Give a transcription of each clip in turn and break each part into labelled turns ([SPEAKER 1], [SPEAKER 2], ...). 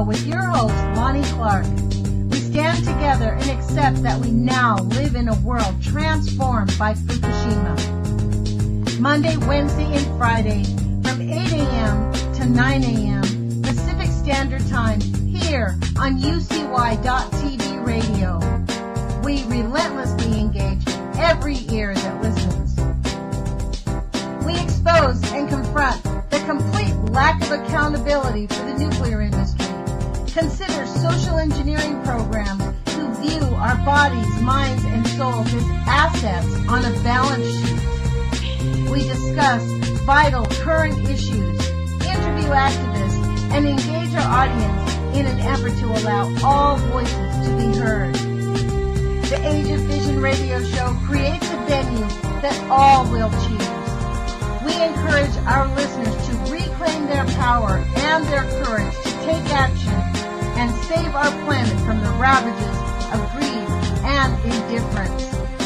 [SPEAKER 1] with your host, Lonnie Clark. We stand together and accept that we now live in a world transformed by Fukushima. Monday, Wednesday, and Friday from 8 a.m. to 9 a.m. Pacific Standard Time here on UCY.TV radio. We relentlessly engage every ear that listens. We expose and confront the complete lack of accountability for the nuclear industry. Consider social engineering programs who view our bodies, minds, and souls as assets on a balance sheet. We discuss vital current issues, interview activists, and engage our audience in an effort to allow all voices to be heard. The Age of Vision radio show creates a venue that all will choose. We encourage our listeners to reclaim their power and their courage to take action and save our planet from the ravages of greed and indifference.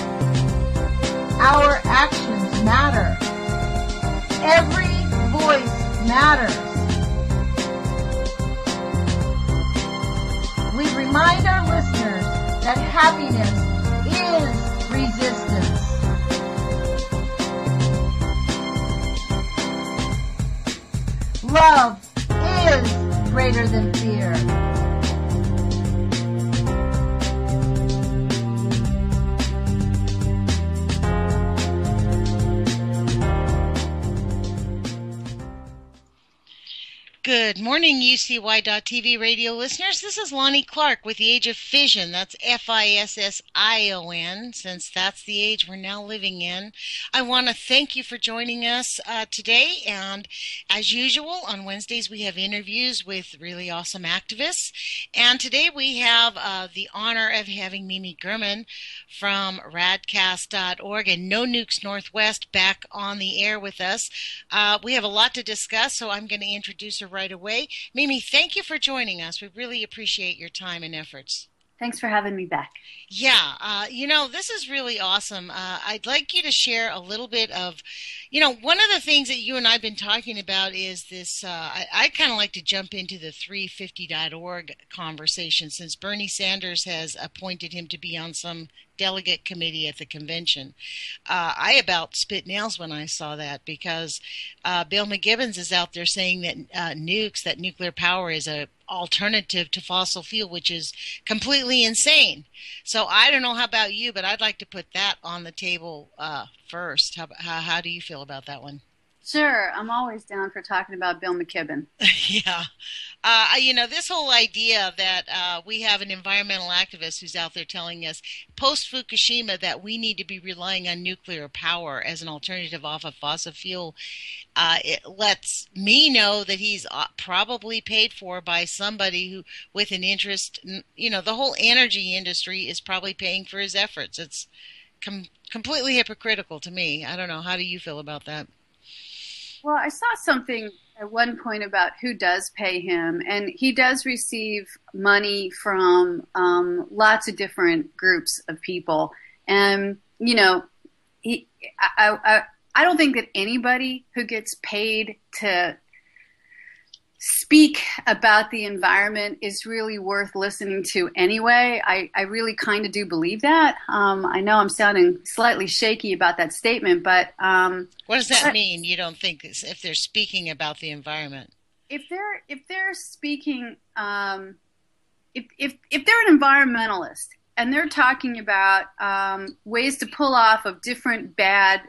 [SPEAKER 1] Our actions matter. Every voice matters. We remind our listeners that happiness is resistance. Love is greater than fear.
[SPEAKER 2] Good morning, UCY.TV radio listeners. This is Lonnie Clark with the Age of Fission. That's Fission, since that's the age we're now living in. I want to thank you for joining us today. And as usual, on Wednesdays we have interviews with really awesome activists. And today we have the honor of having Mimi Gurman from radcast.org and No Nukes Northwest back on the air with us. We have a lot to discuss, so I'm going to introduce her right away. Mimi, thank you for joining us. We really appreciate your time and efforts.
[SPEAKER 3] Thanks for having me back.
[SPEAKER 2] Yeah, this is really awesome. I'd like you to share a little bit of, one of the things that you and I have been talking about is this, I kind of like to jump into the 350.org conversation since Bernie Sanders has appointed him to be on some delegate committee at the convention. I about spit nails when I saw that because Bill McGibbons is out there saying that that nuclear power is a alternative to fossil fuel, which is completely insane. So I don't know how about you, but I'd like to put that on the table first. How do you feel about that one?
[SPEAKER 3] Sure. I'm always down for talking about Bill McKibben.
[SPEAKER 2] Yeah. This whole idea that we have an environmental activist who's out there telling us post-Fukushima that we need to be relying on nuclear power as an alternative off of fossil fuel, it lets me know that he's probably paid for by somebody who, with an interest, the whole energy industry is probably paying for his efforts. It's completely hypocritical to me. I don't know. How do you feel about that?
[SPEAKER 3] Well, I saw something at one point about who does pay him, and he does receive money from lots of different groups of people. And, I don't think that anybody who gets paid to speak about the environment is really worth listening to anyway. I really kind of do believe that. I know I'm sounding slightly shaky about that statement, but
[SPEAKER 2] what does that mean? You don't think if they're speaking about the environment?
[SPEAKER 3] If they're speaking, if they're an environmentalist and they're talking about ways to pull off of different bad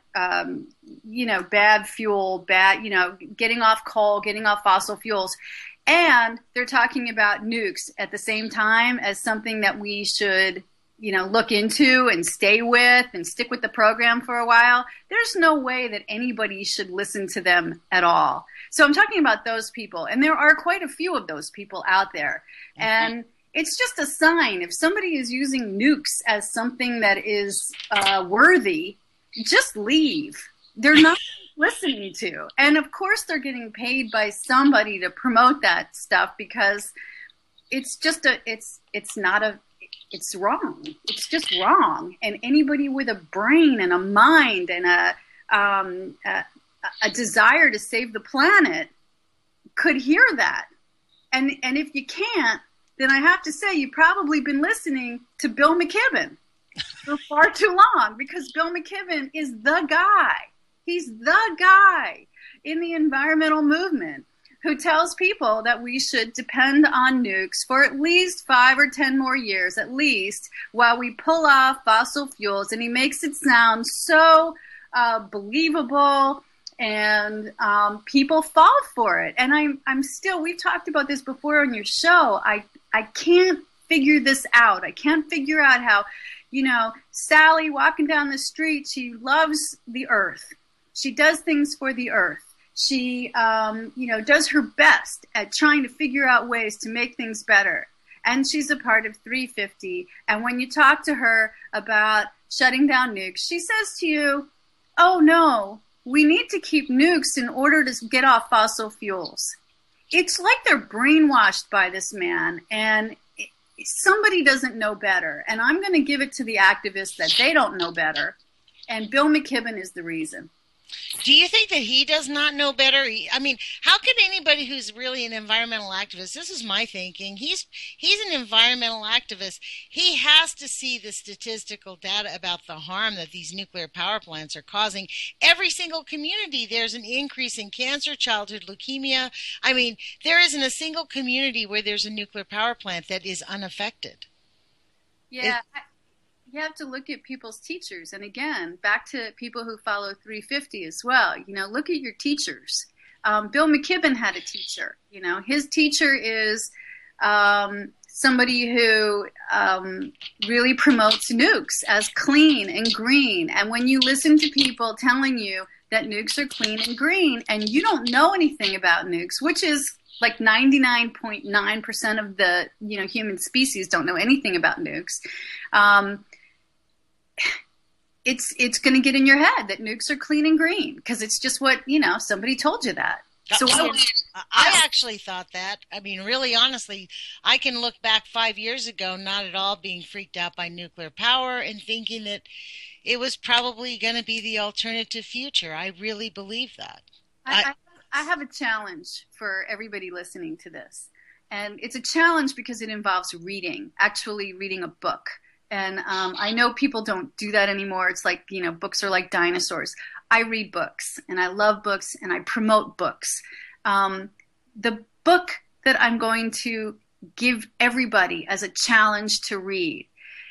[SPEAKER 3] fuel, getting off coal, getting off fossil fuels, and they're talking about nukes at the same time as something that we should, look into and stay with and stick with the program for a while, there's no way that anybody should listen to them at all. So I'm talking about those people, and there are quite a few of those people out there. Mm-hmm. And it's just a sign. If somebody is using nukes as something that is worthy, just leave. They're not listening to. And of course they're getting paid by somebody to promote that stuff because it's just it's wrong. It's just wrong. And anybody with a brain and a mind and a desire to save the planet could hear that And if you can't, then I have to say you've probably been listening to Bill McKibben for far too long, because Bill McKibben is the guy. He's the guy in the environmental movement who tells people that we should depend on nukes for at least 5 or 10 more years, at least, while we pull off fossil fuels. And he makes it sound so believable, and people fall for it. And I'm still, we've talked about this before on your show, I can't figure this out. I can't figure out how, Sally walking down the street, she loves the earth. She does things for the earth. She, does her best at trying to figure out ways to make things better. And she's a part of 350. And when you talk to her about shutting down nukes, she says to you, oh, no, we need to keep nukes in order to get off fossil fuels. It's like they're brainwashed by this man, and somebody doesn't know better. And I'm going to give it to the activists that they don't know better. And Bill McKibben is the reason.
[SPEAKER 2] Do you think that he does not know better? I mean, how can anybody who's really an environmental activist, this is my thinking, he's an environmental activist. He has to see the statistical data about the harm that these nuclear power plants are causing. Every single community, there's an increase in cancer, childhood leukemia. I mean, there isn't a single community where there's a nuclear power plant that is unaffected.
[SPEAKER 3] Yeah. You have to look at people's teachers. And again, back to people who follow 350 as well. Look at your teachers. Bill McKibben had a teacher. His teacher is somebody who really promotes nukes as clean and green. And when you listen to people telling you that nukes are clean and green, and you don't know anything about nukes, which is like 99.9% of the human species don't know anything about nukes. It's going to get in your head that nukes are clean and green because it's just what, somebody told you that. So
[SPEAKER 2] I actually thought that. I mean, really, honestly, I can look back 5 years ago, not at all being freaked out by nuclear power and thinking that it was probably going to be the alternative future. I really believe that.
[SPEAKER 3] I have a challenge for everybody listening to this. And it's a challenge because it involves actually reading a book. And I know people don't do that anymore. It's like, books are like dinosaurs. I read books, and I love books, and I promote books. The book that I'm going to give everybody as a challenge to read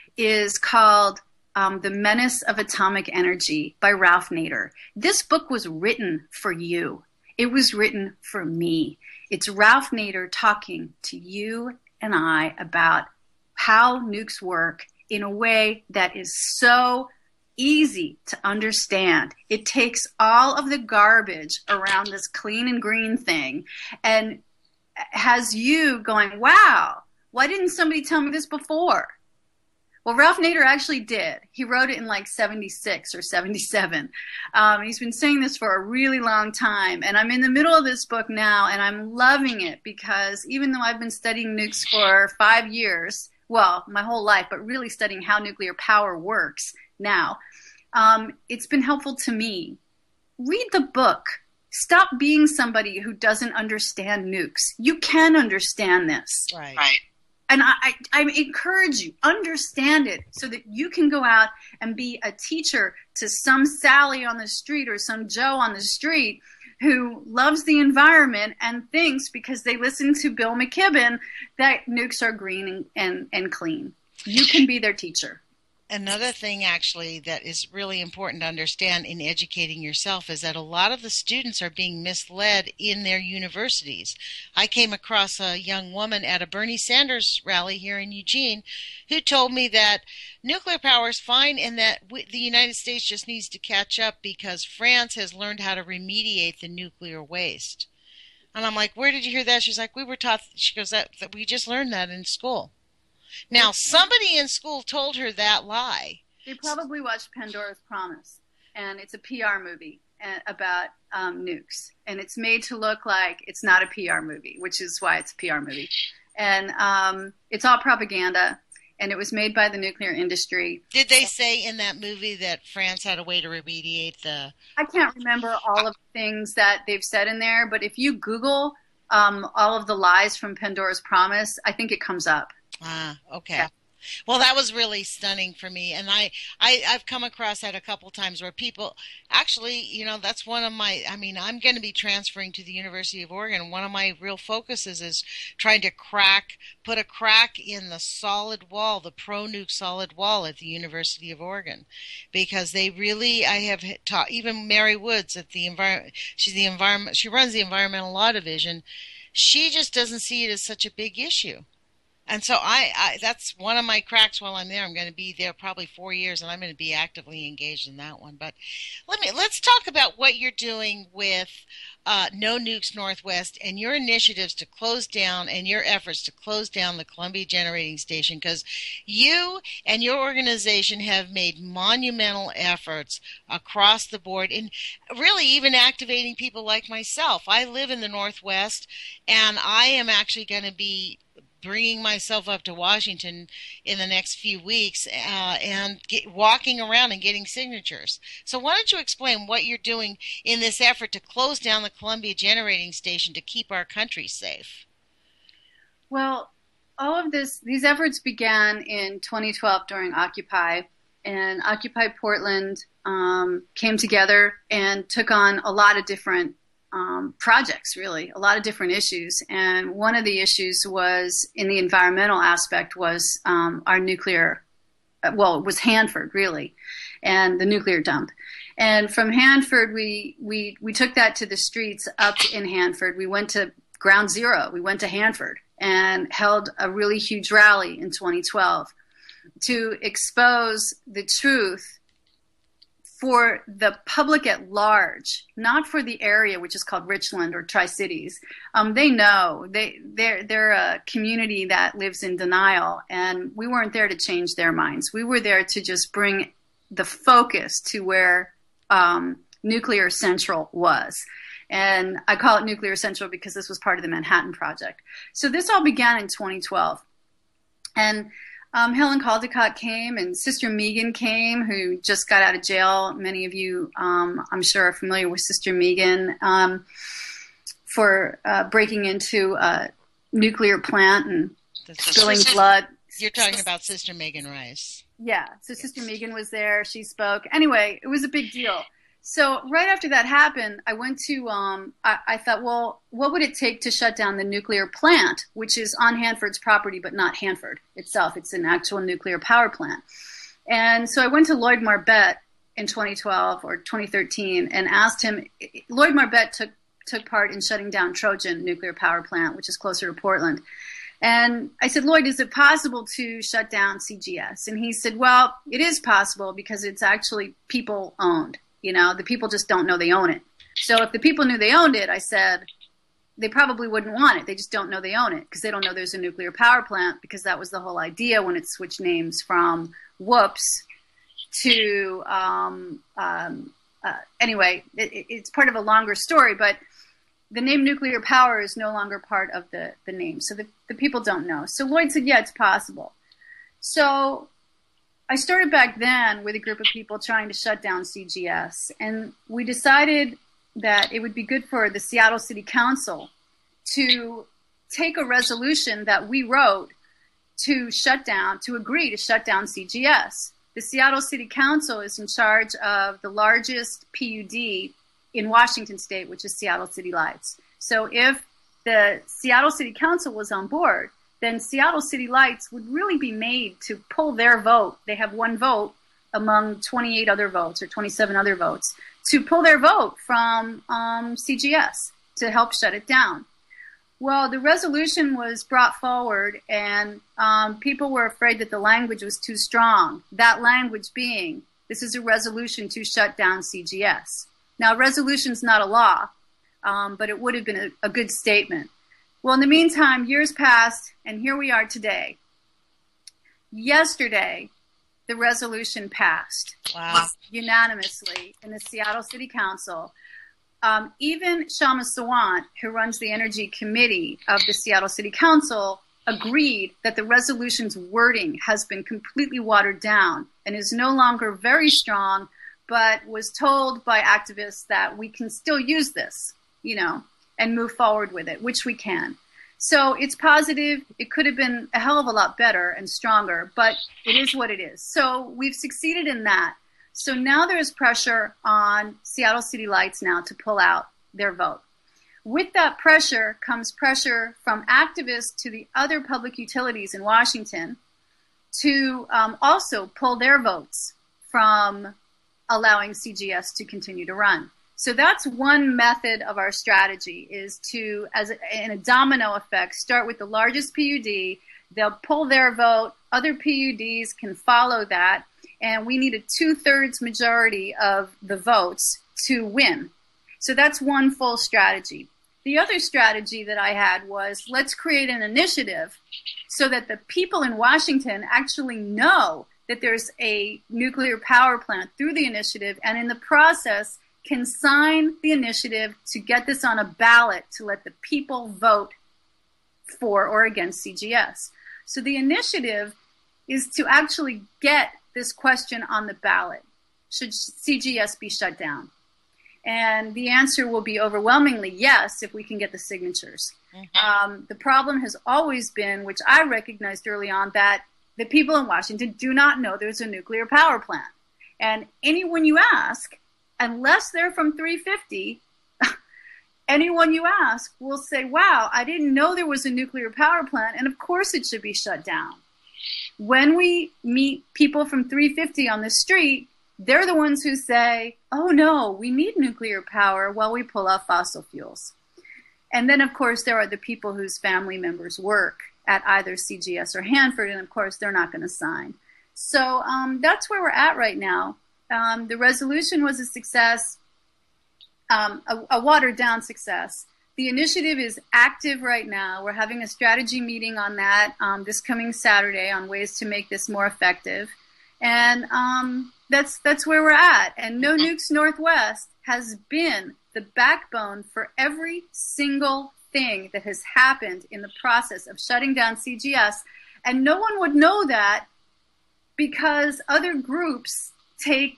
[SPEAKER 3] is called The Menace of Atomic Energy by Ralph Nader. This book was written for you. It was written for me. It's Ralph Nader talking to you and I about how nukes work in a way that is so easy to understand. It takes all of the garbage around this clean and green thing and has you going, wow, why didn't somebody tell me this before? Well, Ralph Nader actually did. He wrote it in like 76 or 77. He's been saying this for a really long time. And I'm in the middle of this book now, and I'm loving it because even though I've been studying nukes for 5 years, well, my whole life, but really studying how nuclear power works now, it's been helpful to me. Read the book. Stop being somebody who doesn't understand nukes. You can understand this.
[SPEAKER 2] Right.
[SPEAKER 3] And I encourage you, understand it so that you can go out and be a teacher to some Sally on the street or some Joe on the street who loves the environment and thinks, because they listen to Bill McKibben, that nukes are green and clean. You can be their teacher.
[SPEAKER 2] Another thing, actually, that is really important to understand in educating yourself is that a lot of the students are being misled in their universities. I came across a young woman at a Bernie Sanders rally here in Eugene who told me that nuclear power is fine and that the United States just needs to catch up because France has learned how to remediate the nuclear waste. And I'm like, where did you hear that? She's like, we were taught, she goes, that we just learned that in school. Now, somebody in school told her that lie.
[SPEAKER 3] They probably watched Pandora's Promise, and it's a PR movie about nukes. And it's made to look like it's not a PR movie, which is why it's a PR movie. And it's all propaganda, and it was made by the nuclear industry.
[SPEAKER 2] Did they say in that movie that France had a way to remediate the...
[SPEAKER 3] I can't remember all of the things that they've said in there, but if you Google all of the lies from Pandora's Promise, I think it comes up.
[SPEAKER 2] Ah, okay.
[SPEAKER 3] Yeah.
[SPEAKER 2] Well, that was really stunning for me. And I've come across that a couple times where people actually, that's one of my, I'm going to be transferring to the University of Oregon. One of my real focuses is trying to put a crack in the solid wall, the pro-nuke solid wall at the University of Oregon. Because they really, I have taught, even Mary Woods at the she runs the Environmental Law Division. She just doesn't see it as such a big issue. And so I that's one of my cracks while I'm there. I'm going to be there probably 4 years, and I'm going to be actively engaged in that one. But let's talk about what you're doing with No Nukes Northwest and your initiatives to close down and your efforts to close down the Columbia Generating Station, because you and your organization have made monumental efforts across the board, and really even activating people like myself. I live in the Northwest, and I am actually going to be bringing myself up to Washington in the next few weeks and walking around and getting signatures. So why don't you explain what you're doing in this effort to close down the Columbia Generating Station to keep our country safe?
[SPEAKER 3] Well, all of these efforts began in 2012 during Occupy, and Occupy Portland came together and took on a lot of different projects, really, a lot of different issues. And one of the issues was, in the environmental aspect, was our nuclear, it was Hanford, really, and the nuclear dump. And from Hanford, we took that to the streets up in Hanford. We went to ground zero. We went to Hanford and held a really huge rally in 2012 to expose the truth for the public at large, not for the area, which is called Richland or Tri-Cities. They know. They're a community that lives in denial, and we weren't there to change their minds. We were there to just bring the focus to where Nuclear Central was. And I call it Nuclear Central because this was part of the Manhattan Project. So this all began in 2012. And Helen Caldicott came, and Sister Megan came, who just got out of jail. Many of you, I'm sure, are familiar with Sister Megan for breaking into a nuclear plant and spilling blood.
[SPEAKER 2] You're talking about Sister Megan Rice.
[SPEAKER 3] Yeah, so Sister Megan was there. She spoke. Anyway, it was a big deal. So right after that happened, I went to, I thought, well, what would it take to shut down the nuclear plant, which is on Hanford's property, but not Hanford itself. It's an actual nuclear power plant. And so I went to Lloyd Marbett in 2012 or 2013 and asked him, Lloyd Marbett took part in shutting down Trojan nuclear power plant, which is closer to Portland. And I said, Lloyd, is it possible to shut down CGS? And he said, well, it is possible because it's actually people owned. The people just don't know they own it. So if the people knew they owned it, I said, they probably wouldn't want it. They just don't know they own it because they don't know there's a nuclear power plant, because that was the whole idea when it switched names from Whoops to, anyway, it's part of a longer story, but the name nuclear power is no longer part of the name. So the people don't know. So Lloyd said, yeah, it's possible. So I started back then with a group of people trying to shut down CGS, and we decided that it would be good for the Seattle City Council to take a resolution that we wrote to agree to shut down CGS. The Seattle City Council is in charge of the largest PUD in Washington State, which is Seattle City Lights. So if the Seattle City Council was on board, then Seattle City Lights would really be made to pull their vote. They have one vote among 28 other votes or 27 other votes to pull their vote from CGS to help shut it down. Well, the resolution was brought forward, and people were afraid that the language was too strong. That language being, this is a resolution to shut down CGS. Now, resolution's not a law, but it would have been a good statement. Well, in the meantime, years passed, and here we are today. Yesterday, the resolution passed unanimously in the Seattle City Council. Even Shama Sawant, who runs the Energy Committee of the Seattle City Council, agreed that the resolution's wording has been completely watered down and is no longer very strong, but was told by activists that we can still use this, and move forward with it, which we can. So it's positive. It could have been a hell of a lot better and stronger, but it is what it is. So we've succeeded in that. So now there's pressure on Seattle City Lights now to pull out their vote. With that pressure comes pressure from activists to the other public utilities in Washington to also pull their votes from allowing CGS to continue to run. So that's one method of our strategy, is to, in a domino effect, start with the largest PUD. They'll pull their vote. Other PUDs can follow that. And we need a 2/3 majority of the votes to win. So that's one full strategy. The other strategy that I had was, let's create an initiative so that the people in Washington actually know that there's a nuclear power plant through the initiative, and in the process can sign the initiative to get this on a ballot to let the people vote for or against CGS. So the initiative is to actually get this question on the ballot. Should CGS be shut down? And the answer will be overwhelmingly yes if we can get the signatures. Mm-hmm. The problem has always been, which I recognized early on, that the people in Washington do not know there's a nuclear power plant. And anyone you ask, unless they're from 350, anyone you ask will say, wow, I didn't know there was a nuclear power plant, and of course it should be shut down. When we meet people from 350 on the street, they're the ones who say, oh no, we need nuclear power while we pull off fossil fuels. And then, of course, there are the people whose family members work at either CGS or Hanford, and of course, they're not going to sign. So that's where we're at right now. The resolution was a success, a watered-down success. The initiative is active right now. We're having a strategy meeting on that this coming Saturday on ways to make this more effective. And that's where we're at. And No Nukes Northwest has been the backbone for every single thing that has happened in the process of shutting down CGS. And no one would know that because other groups take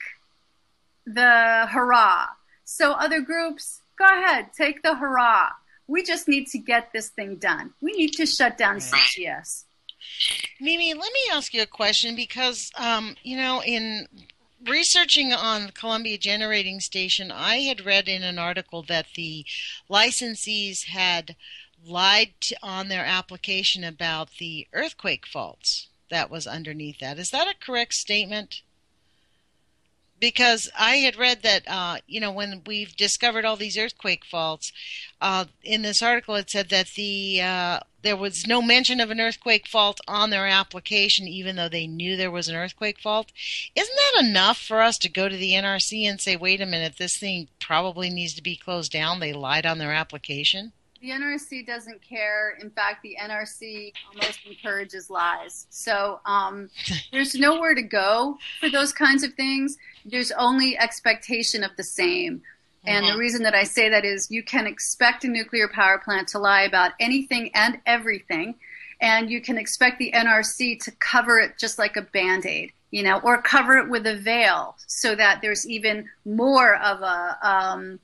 [SPEAKER 3] the hurrah. So other groups, go ahead, take the hurrah. We just need to get this thing done. We need to shut down CGS.
[SPEAKER 2] Mimi, let me ask you a question because, in researching on Columbia Generating Station, I had read in an article that the licensees had lied on their application about the earthquake faults that was underneath that. Is that a correct statement? Because I had read that, when we've discovered all these earthquake faults, in this article it said that there was no mention of an earthquake fault on their application, even though they knew there was an earthquake fault. Isn't that enough for us to go to the NRC and say, wait a minute, this thing probably needs to be closed down? They lied on their application?
[SPEAKER 3] The NRC doesn't care. In fact, the NRC almost encourages lies. So there's nowhere to go for those kinds of things. There's only expectation of the same. And the reason that I say that is you can expect a nuclear power plant to lie about anything and everything, and you can expect the NRC to cover it just like a Band-Aid, or cover it with a veil so that there's even more of a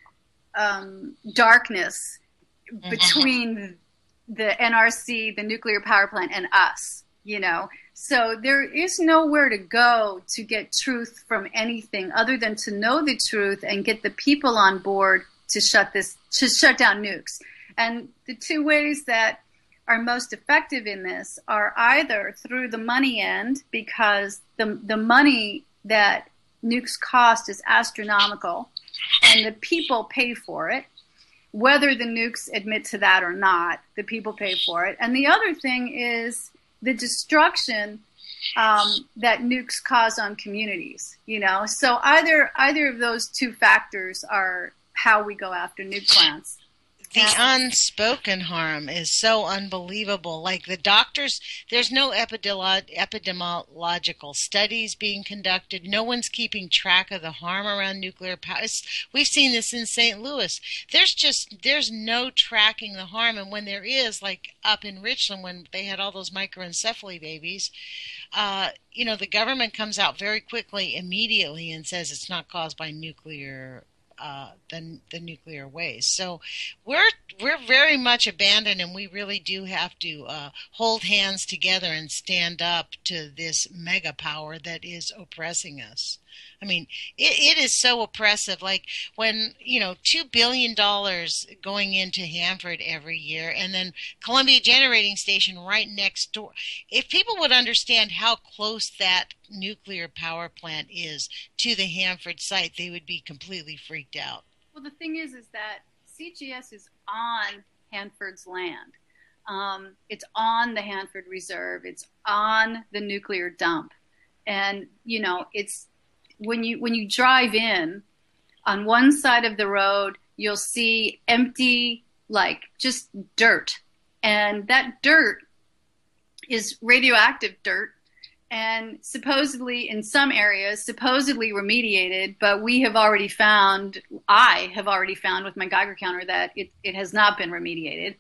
[SPEAKER 3] darkness between the NRC, the nuclear power plant, and us, So there is nowhere to go to get truth from anything other than to know the truth and get the people on board to shut down nukes. And the two ways that are most effective in this are either through the money end, because the money that nukes cost is astronomical and the people pay for it. Whether the nukes admit to that or not, the people pay for it. And the other thing is the destruction that nukes cause on communities, So either of those two factors are how we go after nuke plants.
[SPEAKER 2] The unspoken harm is so unbelievable. Like the doctors, there's no epidemiological studies being conducted. No one's keeping track of the harm around nuclear power. We've seen this in St. Louis. There's no tracking the harm. And when there is, like up in Richland, when they had all those microencephaly babies, the government comes out very quickly, immediately, and says it's not caused by nuclear the nuclear waste. So we're very much abandoned, and we really do have to hold hands together and stand up to this mega power that is oppressing us. I mean, it is so oppressive. Like when, $2 billion going into Hanford every year, and then Columbia Generating Station right next door. If people would understand how close that nuclear power plant is to the Hanford site, they would be completely freaked out.
[SPEAKER 3] Well, the thing is that CGS is on Hanford's land. It's on the Hanford Reserve. It's on the nuclear dump. And, it's when you drive in, on one side of the road, you'll see empty, just dirt. And that dirt is radioactive dirt, and supposedly in some areas, remediated, but I have already found with my Geiger counter that it has not been remediated.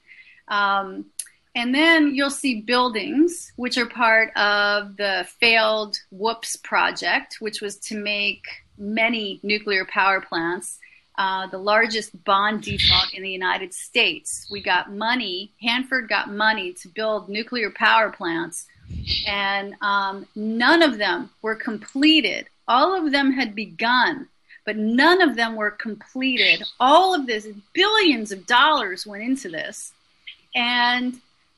[SPEAKER 3] And then you'll see buildings, which are part of the failed WHOOPS project, which was to make many nuclear power plants, the largest bond default in the United States. We got money, Hanford got money to build nuclear power plants, and none of them were completed. All of them had begun, but none of them were completed. All of this, billions of dollars went into this, and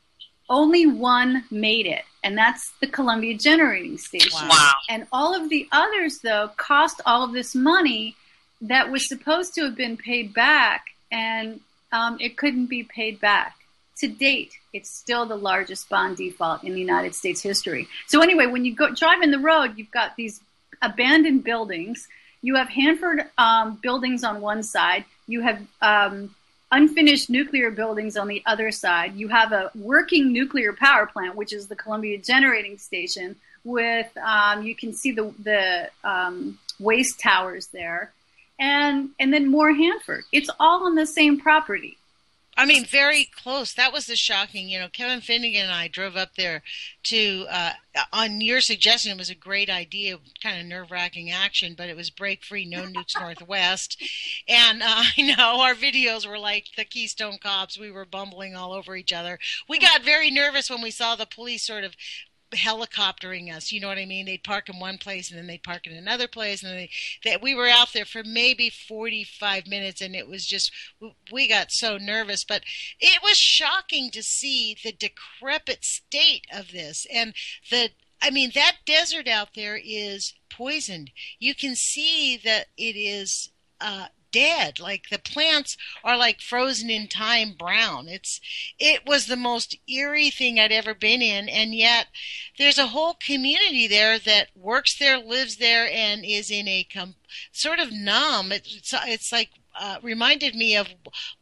[SPEAKER 3] only one made it, and that's the Columbia Generating Station.
[SPEAKER 2] Wow.
[SPEAKER 3] And all of the others, though, cost all of this money that was supposed to have been paid back, and it couldn't be paid back. To date, it's still the largest bond default in the United States history. So anyway, when you drive in the road, you've got these abandoned buildings. You have Hanford buildings on one side. You have unfinished nuclear buildings on the other side. You have a working nuclear power plant, which is the Columbia Generating Station, with you can see the waste towers there, and then more Hanford. It's all on the same property.
[SPEAKER 2] I mean, very close. That was the shocking. Kevin Finnegan and I drove up there to, on your suggestion, it was a great idea, kind of nerve-wracking action, but it was break free, no nukes northwest. And I know our videos were like the Keystone Cops. We were bumbling all over each other. We got very nervous when we saw the police sort of helicoptering us, you know what I mean? They'd park in one place and then they'd park in another place, and we were out there for maybe 45 minutes, and it was just, we got so nervous. But it was shocking to see the decrepit state of this, and that desert out there is poisoned. You can see that it is dead. Like the plants are like frozen in time brown. It was the most eerie thing I'd ever been in, and yet there's a whole community there that works there, lives there, and is in a sort of numb. It's like reminded me of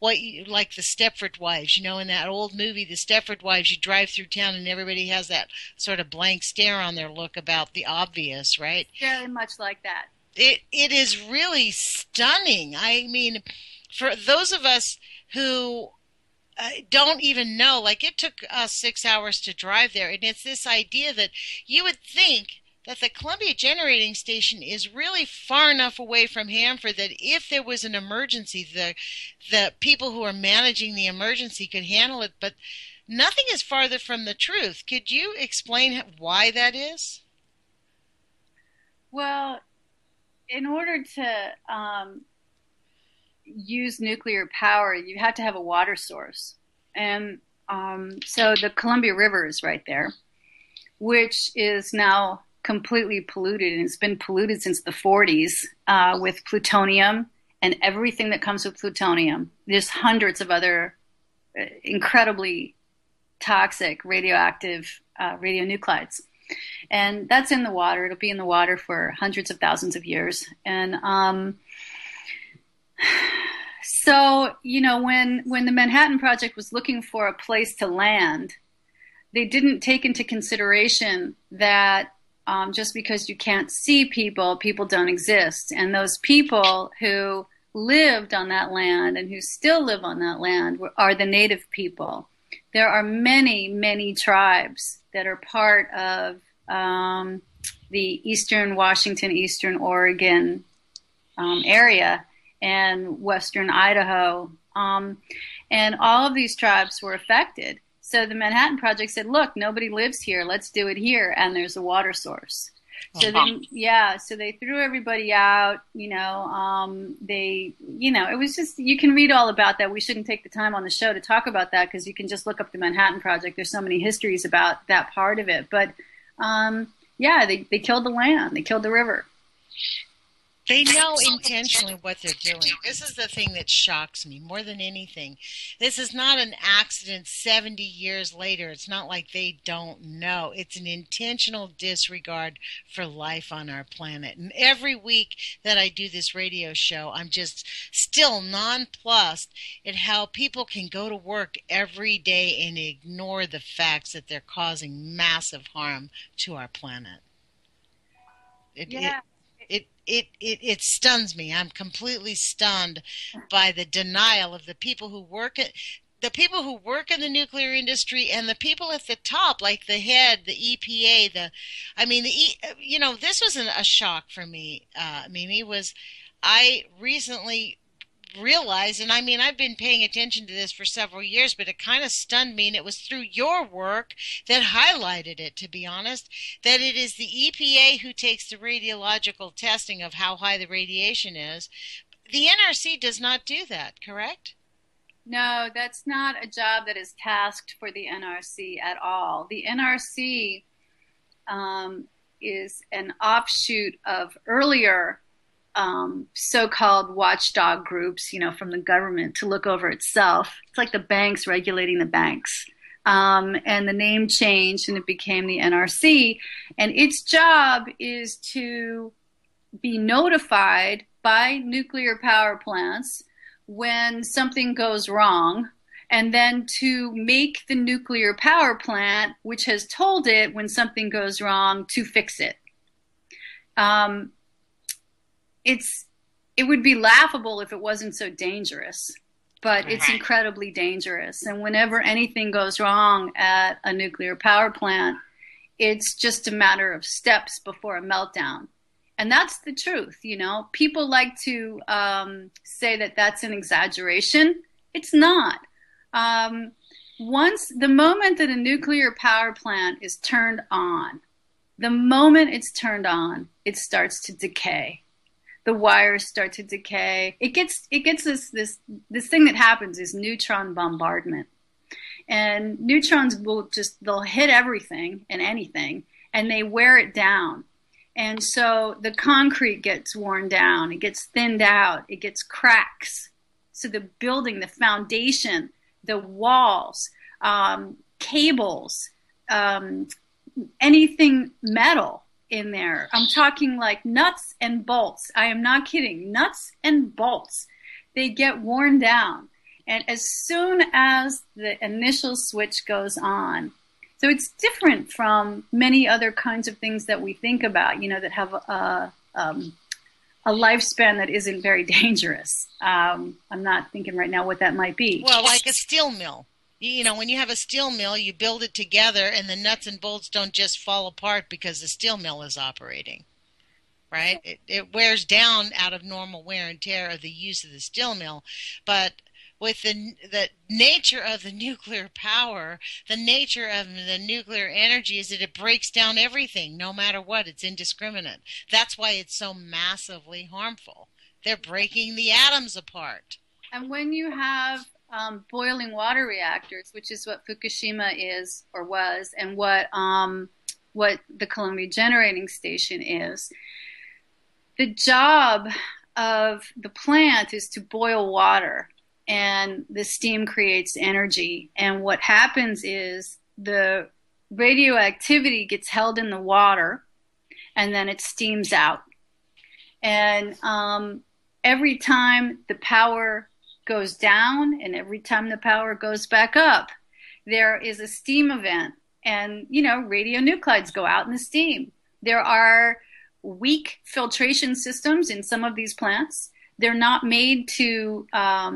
[SPEAKER 2] like the Stepford Wives, in that old movie, The Stepford Wives. You drive through town and everybody has that sort of blank stare on their look about the obvious, right?
[SPEAKER 3] Very much like that.
[SPEAKER 2] It is really stunning. I mean, for those of us who don't even know, like it took us 6 hours to drive there, and it's this idea that you would think that the Columbia Generating Station is really far enough away from Hanford that if there was an emergency, the people who are managing the emergency could handle it, but nothing is farther from the truth. Could you explain why that is?
[SPEAKER 3] Well, in order to use nuclear power, you have to have a water source. And so the Columbia River is right there, which is now completely polluted. And it's been polluted since the 40s with plutonium and everything that comes with plutonium. There's hundreds of other incredibly toxic radioactive radionuclides. And that's in the water. It'll be in the water for hundreds of thousands of years. And so, when the Manhattan Project was looking for a place to land, they didn't take into consideration that just because you can't see people, people don't exist. And those people who lived on that land and who still live on that land are the native people. There are many, many tribes that are part of the Eastern Washington, Eastern Oregon area, and western Idaho. And all of these tribes were affected. So the Manhattan Project said, look, nobody lives here. Let's do it here. And there's a water source. So so they threw everybody out, it was just, you can read all about that. We shouldn't take the time on the show to talk about that because you can just look up the Manhattan Project. There's so many histories about that part of it. But, they killed the land. They killed the river.
[SPEAKER 2] They know intentionally what they're doing. This is the thing that shocks me more than anything. This is not an accident 70 years later. It's not like they don't know. It's an intentional disregard for life on our planet. And every week that I do this radio show, I'm just still nonplussed at how people can go to work every day and ignore the facts that they're causing massive harm to our planet. It stuns me. I'm completely stunned by the denial of the people who work in the nuclear industry and the people at the top, like the head, the EPA. This wasn't a shock for me. Mimi, I recently realized, and I've been paying attention to this for several years, but it kind of stunned me, and it was through your work that highlighted it, to be honest, that it is the EPA who takes the radiological testing of how high the radiation is. The NRC does not do that, correct?
[SPEAKER 3] No, that's not a job that is tasked for the NRC at all. The NRC is an offshoot of earlier so-called watchdog groups, from the government to look over itself. It's like the banks regulating the banks. And the name changed and it became the NRC. And its job is to be notified by nuclear power plants when something goes wrong, and then to make the nuclear power plant, which has told it when something goes wrong, to fix it. It would be laughable if it wasn't so dangerous, but it's incredibly dangerous. And whenever anything goes wrong at a nuclear power plant, it's just a matter of steps before a meltdown. And that's the truth, People like to say that that's an exaggeration. It's not. The moment that a nuclear power plant is turned on, the moment it's turned on, it starts to decay. The wires start to decay. It gets this thing that happens is neutron bombardment. And neutrons they'll hit everything and anything, and they wear it down. And so the concrete gets worn down, it gets thinned out, it gets cracks. So the building, the foundation, the walls, cables, anything metal in there. I'm talking like nuts and bolts. I am not kidding. Nuts and bolts. They get worn down. And as soon as the initial switch goes on, so it's different from many other kinds of things that we think about, that have a lifespan that isn't very dangerous. I'm not thinking right now what that might be.
[SPEAKER 2] Well, like a steel mill. When you have a steel mill, you build it together and the nuts and bolts don't just fall apart because the steel mill is operating, right? It wears down out of normal wear and tear of the use of the steel mill. But with the nature of the nuclear power, the nature of the nuclear energy is that it breaks down everything, no matter what. It's indiscriminate. That's why it's so massively harmful. They're breaking the atoms apart.
[SPEAKER 3] And when you have boiling water reactors, which is what Fukushima is or was, and what the Columbia Generating Station is, the job of the plant is to boil water, and the steam creates energy. And what happens is the radioactivity gets held in the water, and then it steams out. And every time the power goes down and every time the power goes back up, there is a steam event, and radionuclides go out in the steam. There are weak filtration systems in some of these plants. They're not made to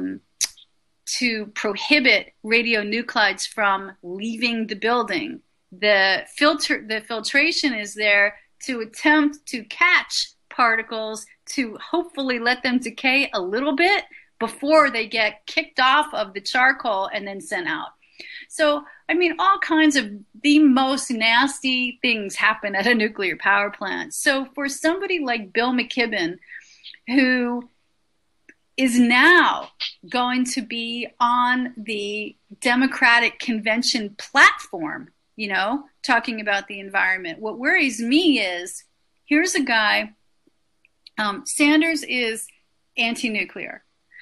[SPEAKER 3] prohibit radionuclides from leaving the building. The filtration is there to attempt to catch particles to hopefully let them decay a little bit before they get kicked off of the charcoal and then sent out. So, I mean, all kinds of the most nasty things happen at a nuclear power plant. So for somebody like Bill McKibben, who is now going to be on the Democratic convention platform, you know, talking about the environment, what worries me is, here's a guy, Sanders is anti-nuclear.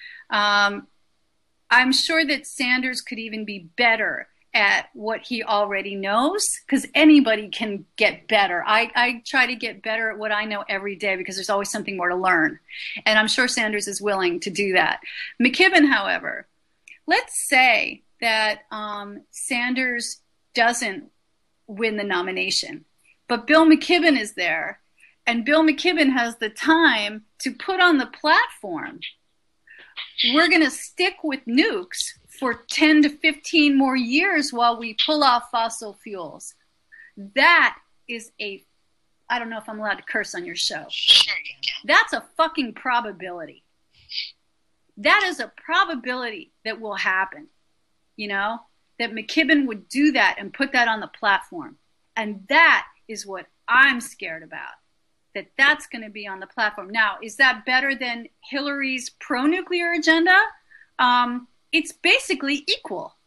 [SPEAKER 3] I'm sure that Sanders could even be better at what he already knows, because anybody can get better. I try to get better at what I know every day because there's always something more to learn. And I'm sure Sanders is willing to do that. McKibben, however, let's say that Sanders doesn't win the nomination, but Bill McKibben is there, and Bill McKibben has the time to put on the platform, we're going to stick with nukes for 10 to 15 more years while we pull off fossil fuels. That is I don't know if I'm allowed to curse on your show.
[SPEAKER 2] Sure you can.
[SPEAKER 3] That's a fucking probability. That is a probability that will happen, you know, that McKibben would do that and put that on the platform. And that is what I'm scared about. That's going to be on the platform. Now, is that better than Hillary's pro-nuclear agenda? It's basically equal.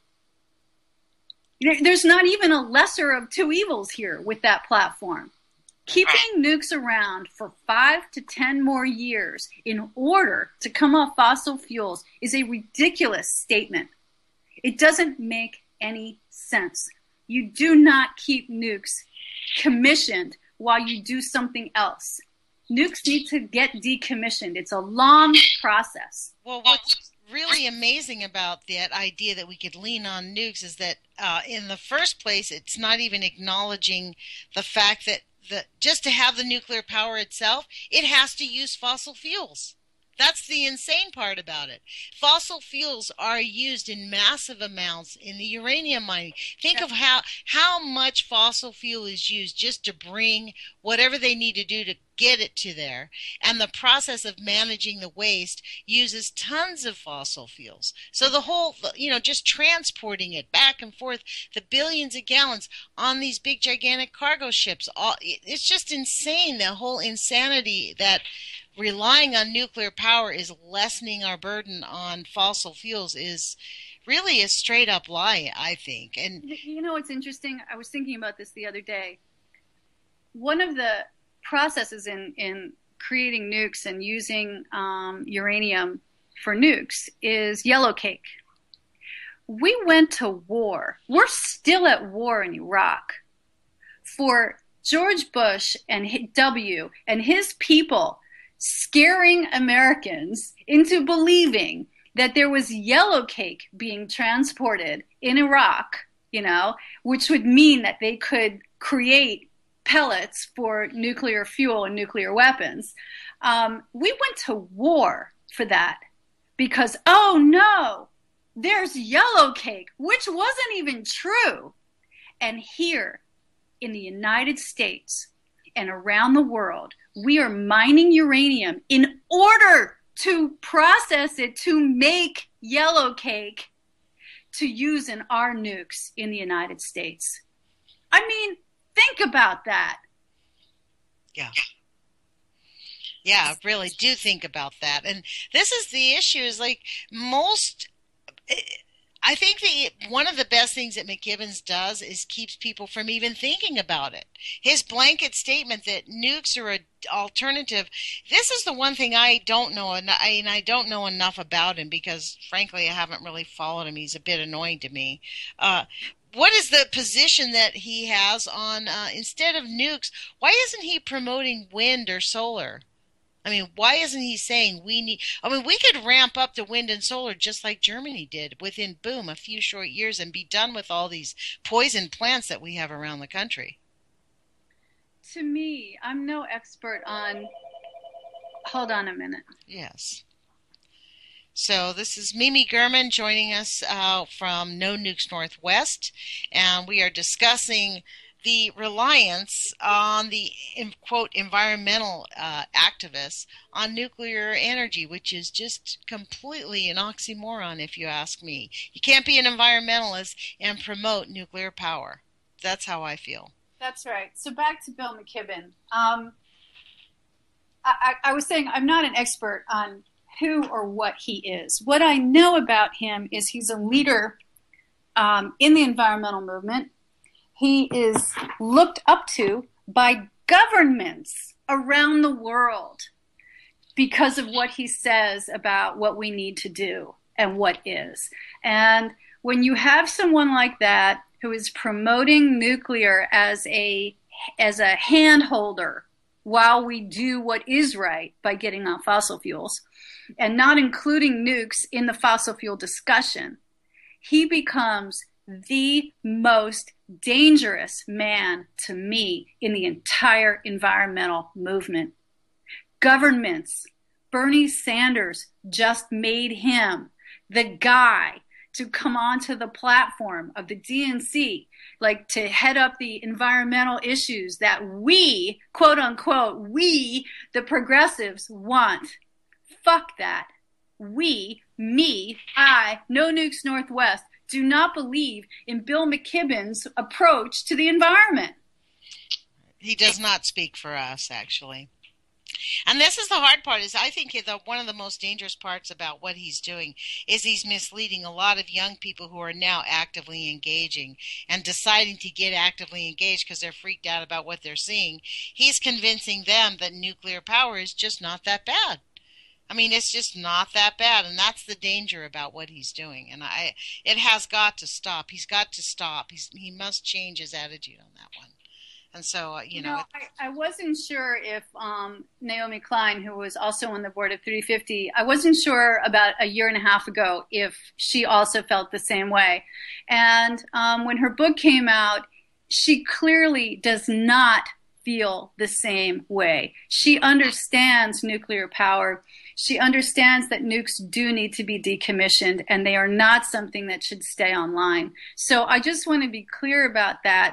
[SPEAKER 3] There's not even a lesser of two evils here with that platform. Keeping nukes around for 5 to 10 more years in order to come off fossil fuels is a ridiculous statement. It doesn't make any sense. You do not keep nukes commissioned while you do something else. Nukes need to get decommissioned. It's a long process.
[SPEAKER 2] Well, what's really amazing about that idea that we could lean on nukes is that in the first place, it's not even acknowledging the fact that just to have the nuclear power itself, it has to use fossil fuels. That's the insane part about it. Fossil fuels are used in massive amounts in the uranium mining. Think of how much fossil fuel is used just to bring whatever they need to do to get it to there. And the process of managing the waste uses tons of fossil fuels. So the whole, just transporting it back and forth, the billions of gallons on these big gigantic cargo ships, it's just insane, the whole insanity that relying on nuclear power is lessening our burden on fossil fuels is really a straight up lie, I think. And
[SPEAKER 3] you know what's interesting? I was thinking about this the other day. One of the processes in creating nukes and using uranium for nukes is yellow cake. We went to war. We're still at war in Iraq for George Bush and W and his people scaring Americans into believing that there was yellow cake being transported in Iraq, which would mean that they could create pellets for nuclear fuel and nuclear weapons. We went to war for that because, oh no, there's yellow cake, which wasn't even true. And here in the United States and around the world, we are mining uranium in order to process it to make yellow cake to use in our nukes in the United States. I mean, think about that.
[SPEAKER 2] Yeah, really do think about that. And this is the issue is I think one of the best things that McKibben does is keeps people from even thinking about it. His blanket statement that nukes are an alternative, this is the one thing I don't know, and I don't know enough about him because, frankly, I haven't really followed him. He's a bit annoying to me. What is the position that he has on, instead of nukes, why isn't he promoting wind or solar? I mean, why isn't he saying we could ramp up the wind and solar just like Germany did within, boom, a few short years and be done with all these poison plants that we have around the country.
[SPEAKER 3] To me, I'm no expert on, hold on a minute.
[SPEAKER 2] Yes. So this is Mimi Gurman joining us from No Nukes Northwest, and we are discussing the reliance on the, quote, environmental activists on nuclear energy, which is just completely an oxymoron, if you ask me. You can't be an environmentalist and promote nuclear power. That's how I feel.
[SPEAKER 3] That's right. So back to Bill McKibben. I was saying I'm not an expert on who or what he is. What I know about him is he's a leader in the environmental movement. He is looked up to by governments around the world because of what he says about what we need to do and what is. And when you have someone like that who is promoting nuclear as a hand holder while we do what is right by getting off fossil fuels and not including nukes in the fossil fuel discussion, he becomes the most dangerous man to me in the entire environmental movement. Governments, Bernie Sanders just made him the guy to come onto the platform of the DNC, like to head up the environmental issues that we, quote unquote, we, the progressives, want. Fuck that. We, me, I, No Nukes Northwest, do not believe in Bill McKibben's approach to the environment.
[SPEAKER 2] He does not speak for us, actually. And this is the hard part, is I think one of the most dangerous parts about what he's doing is he's misleading a lot of young people who are now actively engaging and deciding to get actively engaged because they're freaked out about what they're seeing. He's convincing them that nuclear power is just not that bad. I mean, it's just not that bad, and that's the danger about what he's doing. And it has got to stop. He's got to stop. He must change his attitude on that one. And so,
[SPEAKER 3] I wasn't sure if Naomi Klein, who was also on the board of 350, I wasn't sure about a year and a half ago if she also felt the same way. And when her book came out, she clearly does not feel the same way. She understands nuclear power. She understands that nukes do need to be decommissioned and they are not something that should stay online. So I just want to be clear about that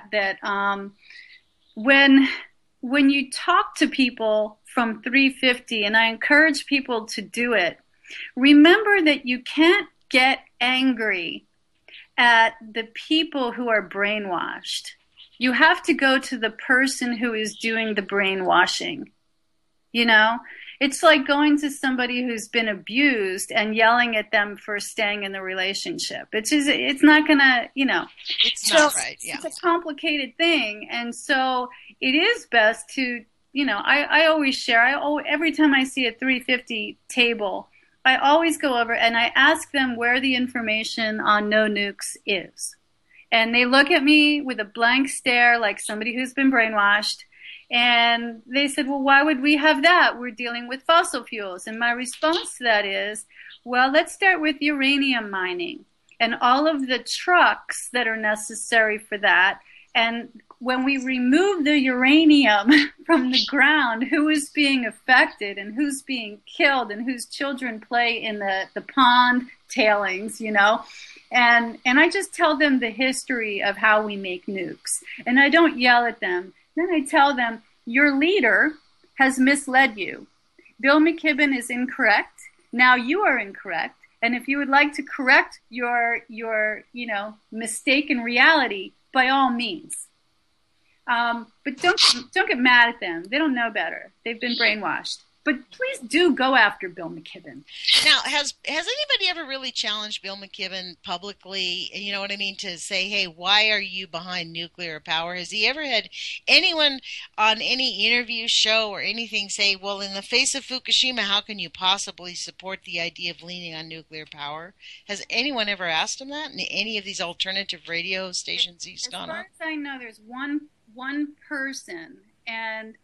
[SPEAKER 3] when you talk to people from 350, and I encourage people to do it, remember that you can't get angry at the people who are brainwashed. You have to go to the person who is doing the brainwashing. You know, it's like going to somebody who's been abused and yelling at them for staying in the relationship. It's not going to,
[SPEAKER 2] It's not right, yeah.
[SPEAKER 3] It's a complicated thing. And so it is best to, I always share, every time I see a 350 table, I always go over and I ask them where the information on no nukes is. And they look at me with a blank stare like somebody who's been brainwashed. And they said, well, why would we have that? We're dealing with fossil fuels. And my response to that is, well, let's start with uranium mining and all of the trucks that are necessary for that. And when we remove the uranium from the ground, who is being affected and who's being killed and whose children play in the pond tailings, And I just tell them the history of how we make nukes. And I don't yell at them. Then I tell them, your leader has misled you. Bill McKibben is incorrect. Now you are incorrect. And if you would like to correct your mistaken reality, by all means. But don't get mad at them. They don't know better. They've been brainwashed. But please do go after Bill McKibben.
[SPEAKER 2] Now, has anybody ever really challenged Bill McKibben publicly, you know what I mean, to say, hey, why are you behind nuclear power? Has he ever had anyone on any interview, show, or anything say, well, in the face of Fukushima, how can you possibly support the idea of leaning on nuclear power? Has anyone ever asked him that in any of these alternative radio stations he's gone on?
[SPEAKER 3] As far as I know, there's one person, and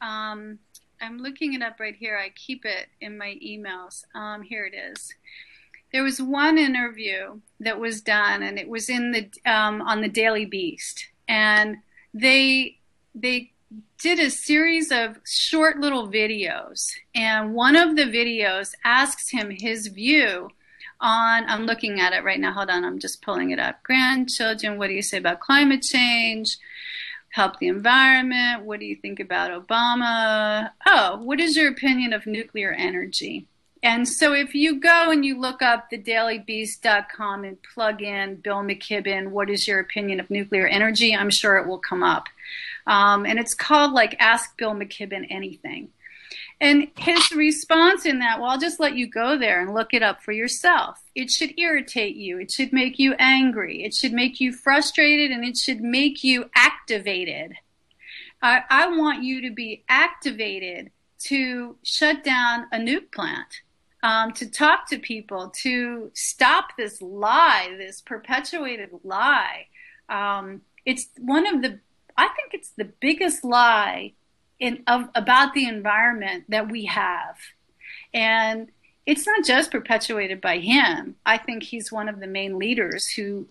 [SPEAKER 3] I'm looking it up right here. I keep it in my emails. Here it is. There was one interview that was done, and it was in the on the Daily Beast, and they did a series of short little videos, and one of the videos asks him his view on. I'm looking at it right now. Hold on, I'm just pulling it up. Grandchildren, what do you say about climate change? help the environment? What do you think about Obama? Oh, what is your opinion of nuclear energy? And so if you go and you look up thedailybeast.com and plug in Bill McKibben, what is your opinion of nuclear energy? I'm sure it will come up. And it's called like Ask Bill McKibben Anything. And his response in that, well, I'll just let you go there and look it up for yourself. It should irritate you. It should make you angry. It should make you frustrated, and it should make you activated. I want you to be activated to shut down a nuke plant, to talk to people, to stop this lie, this perpetuated lie. It's one of the, I think it's the biggest lie about the environment that we have. And it's not just perpetuated by him. I think he's one of the main leaders who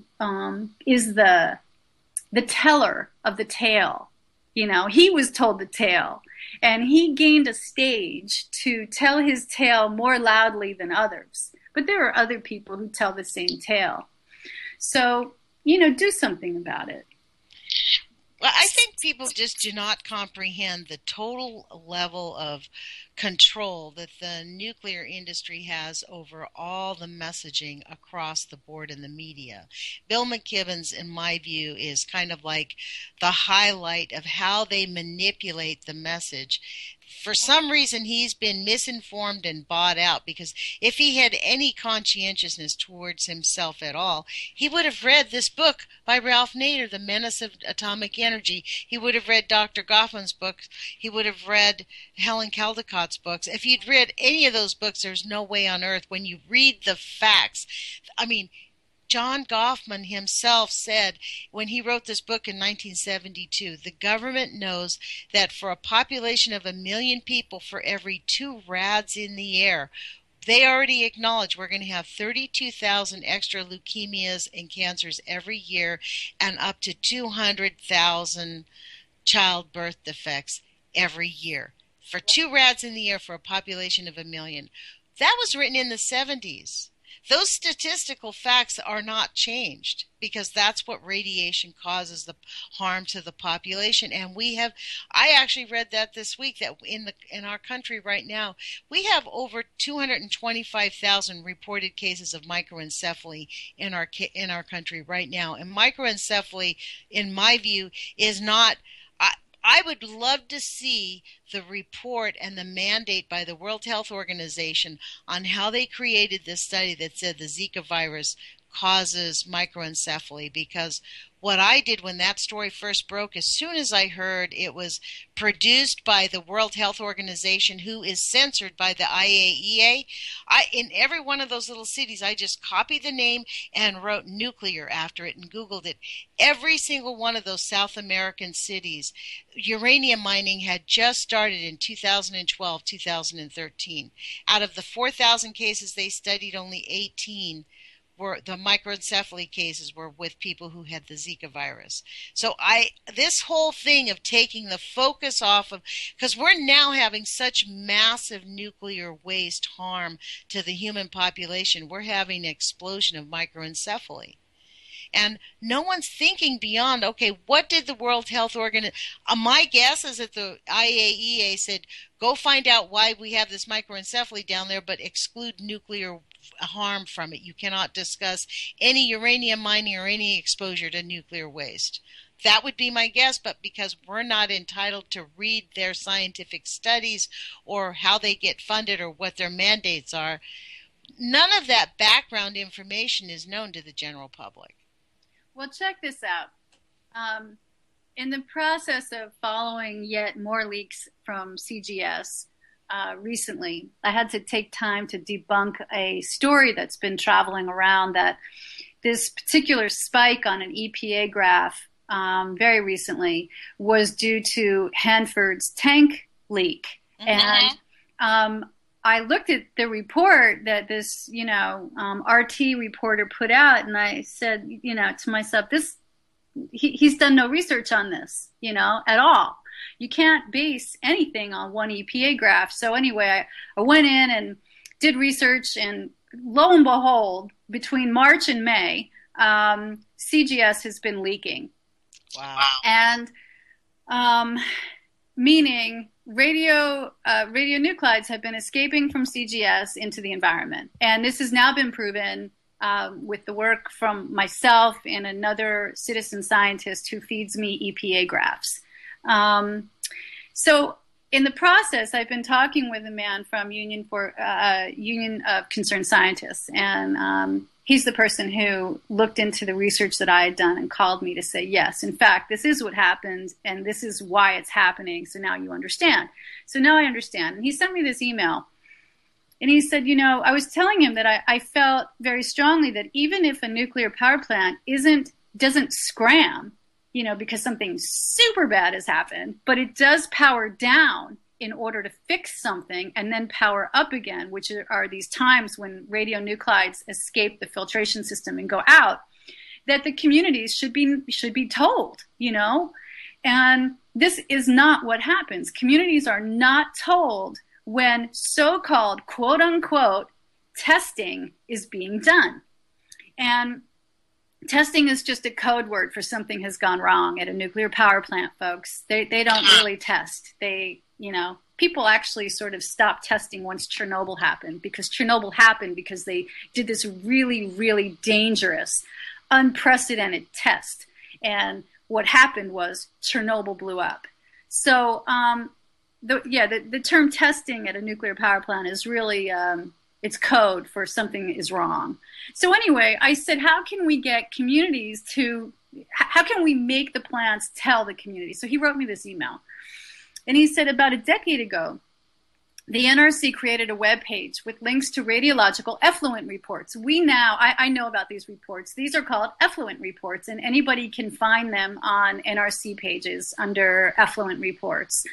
[SPEAKER 3] is the teller of the tale. You know, he was told the tale, and he gained a stage to tell his tale more loudly than others. But there are other people who tell the same tale. So, you know, do something about it.
[SPEAKER 2] Well, I think people just do not comprehend the total level of control that the nuclear industry has over all the messaging across the board in the media. Bill McKibben's, in my view, is kind of like the highlight of how they manipulate the message. For some reason, he's been misinformed and bought out, because if he had any conscientiousness towards himself at all, he would have read this book by Ralph Nader, The Menace of Atomic Energy. He would have read Dr. Goffman's books. He would have read Helen Caldicott's books. If he'd read any of those books, there's no way on earth, when you read the facts, I mean, John Goffman himself said when he wrote this book in 1972, the government knows that for a population of 1 million people, for every 2 rads in the air, they already acknowledge we're going to have 32,000 extra leukemias and cancers every year, and up to 200,000 childbirth defects every year. For 2 rads in the air for a population of 1 million. That was written in the 70s. Those statistical facts are not changed, because that's what radiation causes, the harm to the population. And I actually read that this week, that in our country right now, we have over 225,000 reported cases of microencephaly in our country right now. And microencephaly, in my view, is not. I would love to see the report and the mandate by the World Health Organization on how they created this study that said the Zika virus causes microencephaly, because what I did when that story first broke, as soon as I heard it was produced by the World Health Organization, who is censored by the IAEA, in every one of those little cities, I just copied the name and wrote nuclear after it and Googled it. Every single one of those South American cities, uranium mining had just started in 2012, 2013. Out of the 4,000 cases they studied, only 18 were the microencephaly cases were with people who had the Zika virus. So this whole thing of taking the focus off of, because we're now having such massive nuclear waste harm to the human population, we're having an explosion of microencephaly. And no one's thinking beyond, okay, what did the World Health Organization, my guess is that the IAEA said, go find out why we have this microencephaly down there, but exclude nuclear harm from it. You cannot discuss any uranium mining or any exposure to nuclear waste. That would be my guess, but because we're not entitled to read their scientific studies or how they get funded or what their mandates are, none of that background information is known to the general public.
[SPEAKER 3] Well, check this out. In the process of following yet more leaks from CGS recently, I had to take time to debunk a story that's been traveling around, that this particular spike on an EPA graph very recently was due to Hanford's tank leak. Mm-hmm. And I looked at the report that this, RT reporter put out, and I said, to myself, he's done no research on this, at all. You can't base anything on one EPA graph. So anyway, I went in and did research, and lo and behold, between March and May, CGS has been leaking.
[SPEAKER 2] Wow.
[SPEAKER 3] And meaning radionuclides have been escaping from CGS into the environment. And this has now been proven with the work from myself and another citizen scientist who feeds me EPA graphs. So in the process, I've been talking with a man from Union of Concerned Scientists, and he's the person who looked into the research that I had done and called me to say, yes, in fact, this is what happened, and this is why it's happening, so now you understand. So now I understand. And he sent me this email, and he said, I was telling him that I felt very strongly that even if a nuclear power plant doesn't scram, because something super bad has happened, but it does power down in order to fix something and then power up again, which are these times when radionuclides escape the filtration system and go out, that the communities should be told, and this is not what happens. Communities are not told when so-called quote unquote testing is being done. And testing is just a code word for something has gone wrong at a nuclear power plant, folks. They don't really test. People actually sort of stopped testing once Chernobyl happened, because Chernobyl happened because they did this really, really dangerous, unprecedented test. And what happened was Chernobyl blew up. So, the term testing at a nuclear power plant is really, it's code for something is wrong. So anyway, I said, how can we get communities how can we make the plants tell the community? So he wrote me this email. And he said, about a decade ago, the NRC created a web page with links to radiological effluent reports. I know about these reports. These are called effluent reports, and anybody can find them on NRC pages under effluent reports.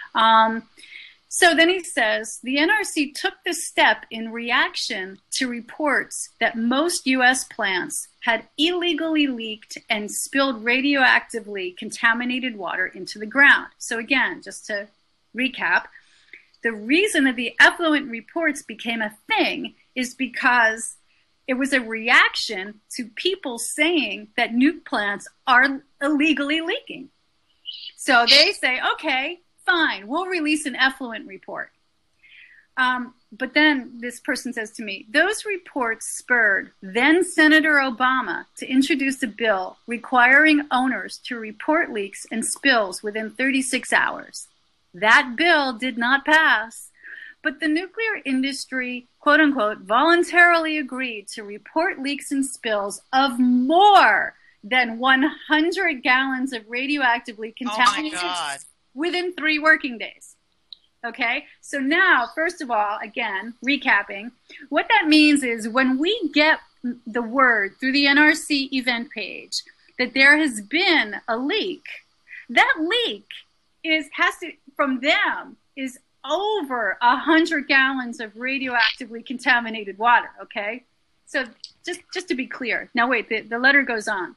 [SPEAKER 3] So then he says, the NRC took this step in reaction to reports that most U.S. plants had illegally leaked and spilled radioactively contaminated water into the ground. So again, just to recap, the reason that the effluent reports became a thing is because it was a reaction to people saying that nuke plants are illegally leaking. So they say, okay, fine, we'll release an effluent report. But then this person says to me, those reports spurred then Senator Obama to introduce a bill requiring owners to report leaks and spills within 36 hours. That bill did not pass, but the nuclear industry, quote unquote, voluntarily agreed to report leaks and spills of more than 100 gallons of radioactively contaminated within 3 working days. Okay, so now, first of all, again, recapping, what that means is when we get the word through the NRC event page that there has been a leak, that leak from them is over 100 gallons of radioactively contaminated water, okay? So just to be clear. Now wait, the letter goes on.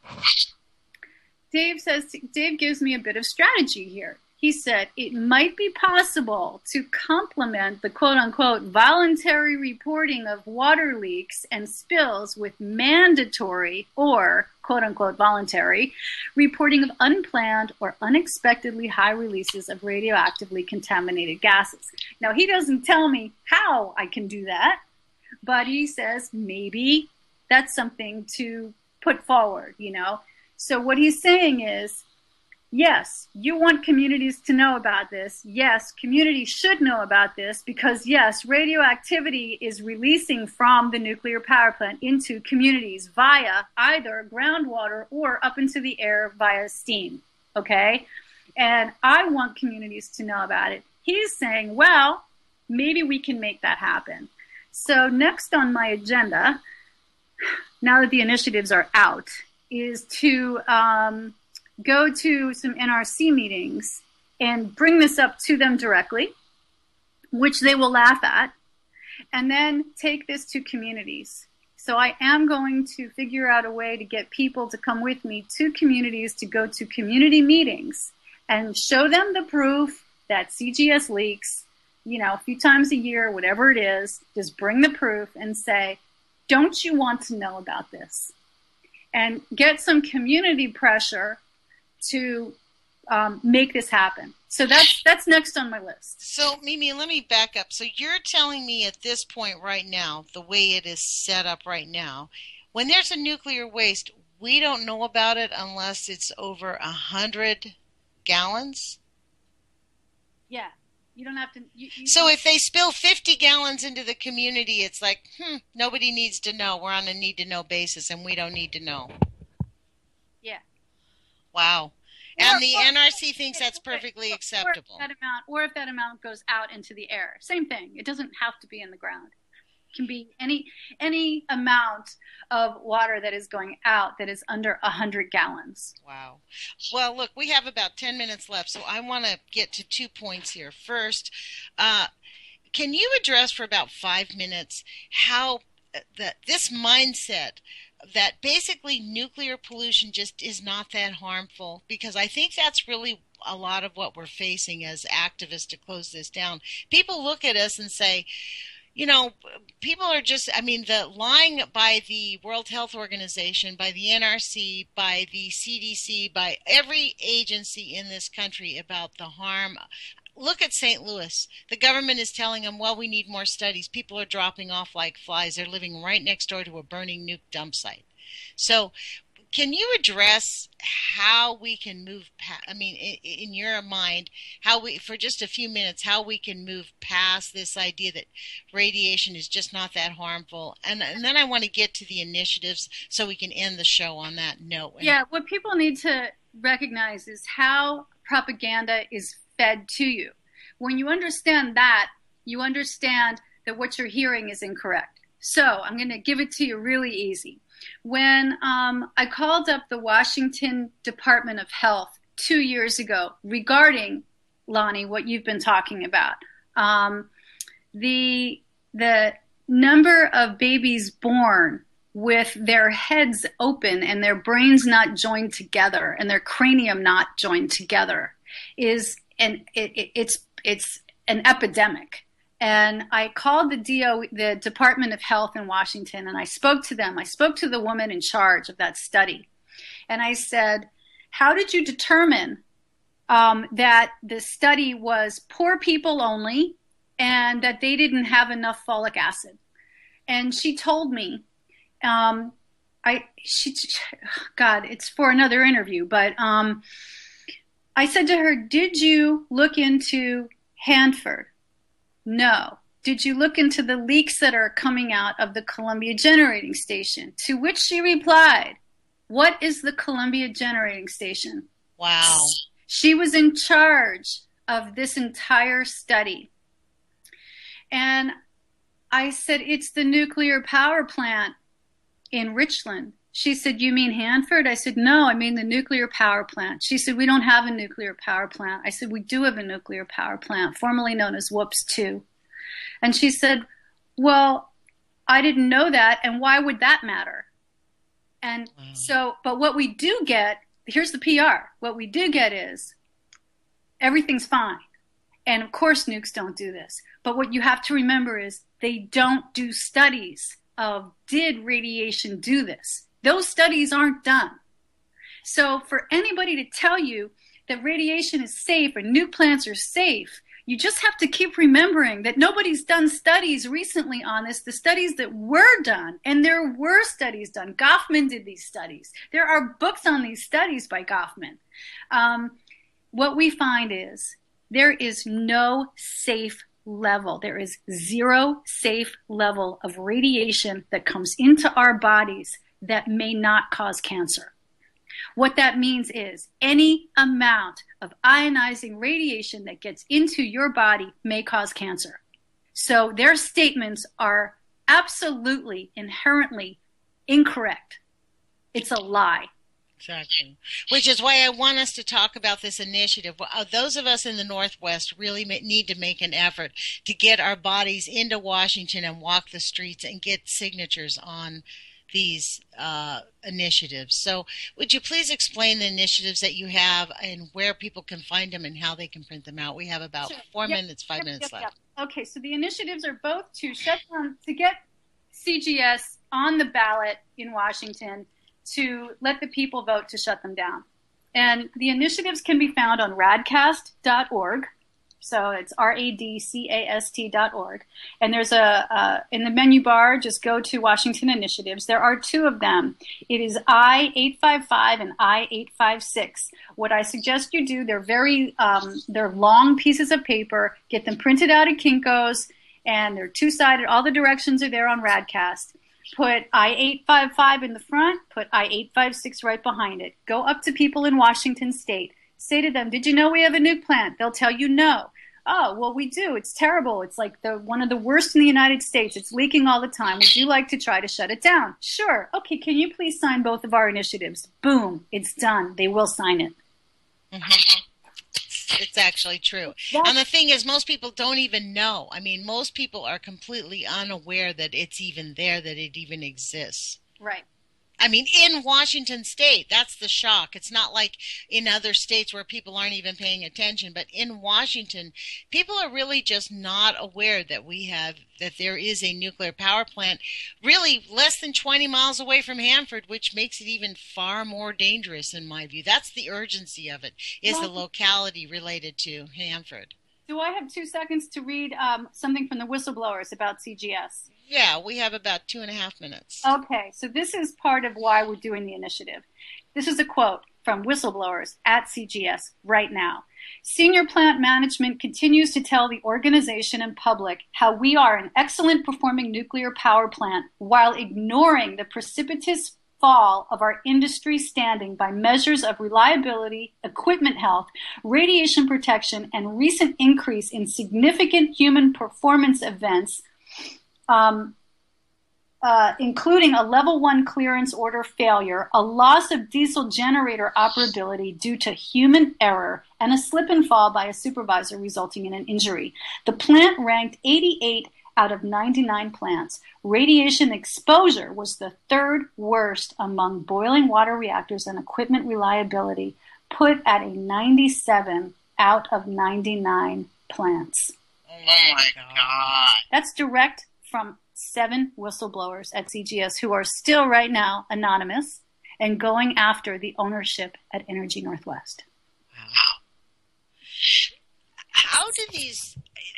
[SPEAKER 3] Dave gives me a bit of strategy here. He said, it might be possible to complement the quote-unquote voluntary reporting of water leaks and spills with mandatory or quote-unquote voluntary reporting of unplanned or unexpectedly high releases of radioactively contaminated gases. Now, he doesn't tell me how I can do that, but he says maybe that's something to put forward, So what he's saying is, yes, you want communities to know about this. Yes, communities should know about this because, yes, radioactivity is releasing from the nuclear power plant into communities via either groundwater or up into the air via steam, okay? And I want communities to know about it. He's saying, well, maybe we can make that happen. So next on my agenda, now that the initiatives are out, is to go to some NRC meetings and bring this up to them directly, which they will laugh at, and then take this to communities. So I am going to figure out a way to get people to come with me to communities to go to community meetings and show them the proof that CGS leaks, a few times a year, whatever it is, just bring the proof and say, don't you want to know about this? And get some community pressure to make this happen. So that's next on my list.
[SPEAKER 2] So, Mimi, let me back up. So you're telling me at this point right now, the way it is set up right now, when there's a nuclear waste, we don't know about it unless it's over 100 gallons?
[SPEAKER 3] Yeah. You don't have to.
[SPEAKER 2] So if they spill 50 gallons into the community, it's like, nobody needs to know. We're on a need-to-know basis, and we don't need to know.
[SPEAKER 3] Yeah.
[SPEAKER 2] Wow. And the NRC thinks that's perfectly acceptable.
[SPEAKER 3] Or if that amount goes out into the air. Same thing. It doesn't have to be in the ground. It can be any amount of water that is going out that is under 100 gallons.
[SPEAKER 2] Wow. Well, look, we have about 10 minutes left, so I want to get to 2 points here. First, can you address for about 5 minutes how this mindset that basically nuclear pollution just is not that harmful? Because I think that's really a lot of what we're facing as activists to close this down. People look at us and say, you know, people are just, I mean, the lying by the World Health Organization, by the NRC, by the CDC, by every agency in this country about the harm. Look at St. Louis. The government is telling them, well, we need more studies. People are dropping off like flies. They're living right next door to a burning nuke dump site. So can you address how we can move past, I mean, in your mind, how we, for just a few minutes, how we can move past this idea that radiation is just not that harmful? And then I want to get to the initiatives so we can end the show on that note.
[SPEAKER 3] Yeah, what people need to recognize is how propaganda is fed to you. When you understand that, you understand that what you're hearing is incorrect. So I'm going to give it to you really easy. When I called up the Washington Department of Health 2 years ago regarding, Lonnie, what you've been talking about, the number of babies born with their heads open and their brains not joined together and their cranium not joined together is it's an epidemic. And I called the Department of Health in Washington, and I spoke to them. I spoke to the woman in charge of that study. And I said, how did you determine that the study was poor people only and that they didn't have enough folic acid? And she told me, God, it's for another interview, but I said to her, did you look into Hanford? No. Did you look into the leaks that are coming out of the Columbia Generating Station? To which she replied, what is the Columbia Generating Station?
[SPEAKER 2] Wow.
[SPEAKER 3] She was in charge of this entire study. And I said, it's the nuclear power plant in Richland. She said, you mean Hanford? I said, no, I mean the nuclear power plant. She said, we don't have a nuclear power plant. I said, we do have a nuclear power plant, formerly known as Whoops 2. And she said, well, I didn't know that, and why would that matter? And so, but what we do get, here's the PR. What we do get is everything's fine. And of course, nukes don't do this. But what you have to remember is they don't do studies of did radiation do this? Those studies aren't done. So for anybody to tell you that radiation is safe or nuke plants are safe, you just have to keep remembering that nobody's done studies recently on this. The studies that were done, and there were studies done. Goffman did these studies. There are books on these studies by Goffman. What we find is there is no safe level. There is zero safe level of radiation that comes into our bodies that may not cause cancer. What that means is any amount of ionizing radiation that gets into your body may cause cancer. So their statements are absolutely, inherently incorrect. It's a lie.
[SPEAKER 2] Exactly. Which is why I want us to talk about this initiative. Those of us in the Northwest really need to make an effort to get our bodies into Washington and walk the streets and get signatures on these initiatives. So would you please explain the initiatives that you have and where people can find them and how they can print them out? We have about 4 minutes, 5 minutes left.
[SPEAKER 3] Okay, so the initiatives are both to shut down, to get CGS on the ballot in Washington, to let the people vote to shut them down. And the initiatives can be found on radcast.org. So it's radcast.org. And there's in the menu bar, just go to Washington Initiatives. There are two of them. It is I-855 and I-856. What I suggest you do, they're long pieces of paper. Get them printed out at Kinko's, and they're two-sided. All the directions are there on Radcast. Put I-855 in the front, put I-856 right behind it. Go up to people in Washington State. Say to them, did you know we have a nuke plant? They'll tell you no. Oh, well, we do. It's terrible. It's like one of the worst in the United States. It's leaking all the time. Would you like to try to shut it down? Sure. Okay, can you please sign both of our initiatives? Boom. It's done. They will sign it.
[SPEAKER 2] Mm-hmm. It's actually true. And the thing is, most people don't even know. I mean, most people are completely unaware that it's even there, that it even exists.
[SPEAKER 3] Right.
[SPEAKER 2] I mean, in Washington State, that's the shock. It's not like in other states where people aren't even paying attention. But in Washington, people are really just not aware that that there is a nuclear power plant really less than 20 miles away from Hanford, which makes it even far more dangerous in my view. That's the urgency of it, is the locality related to Hanford.
[SPEAKER 3] Do I have 2 seconds to read something from the whistleblowers about CGS?
[SPEAKER 2] Yeah, we have about 2.5 minutes.
[SPEAKER 3] Okay, so this is part of why we're doing the initiative. This is a quote from whistleblowers at CGS right now. Senior plant management continues to tell the organization and public how we are an excellent performing nuclear power plant while ignoring the precipitous fall of our industry standing by measures of reliability, equipment health, radiation protection, and recent increase in significant human performance events, including a level 1 clearance order failure, a loss of diesel generator operability due to human error, and a slip and fall by a supervisor resulting in an injury. The plant ranked 88 out of 99 plants. Radiation exposure was the third worst among boiling water reactors and equipment reliability, put at a 97 out of 99 plants.
[SPEAKER 2] Oh my God.
[SPEAKER 3] That's direct from 7 whistleblowers at CGS who are still right now anonymous and going after the ownership at Energy Northwest.
[SPEAKER 2] Wow. How do these,